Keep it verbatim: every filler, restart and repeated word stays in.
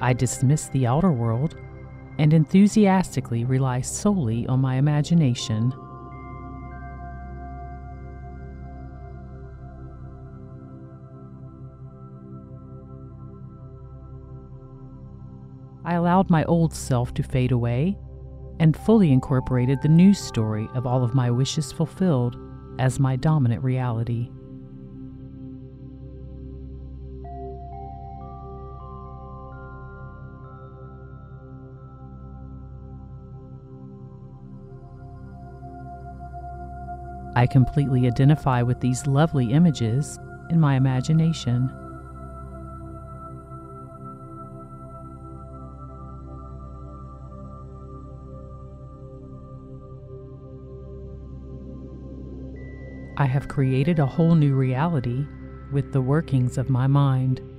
I dismiss the outer world and enthusiastically rely solely on my imagination. I allowed my old self to fade away and fully incorporated the new story of all of my wishes fulfilled as my dominant reality. I completely identify with these lovely images in my imagination. I have created a whole new reality with the workings of my mind.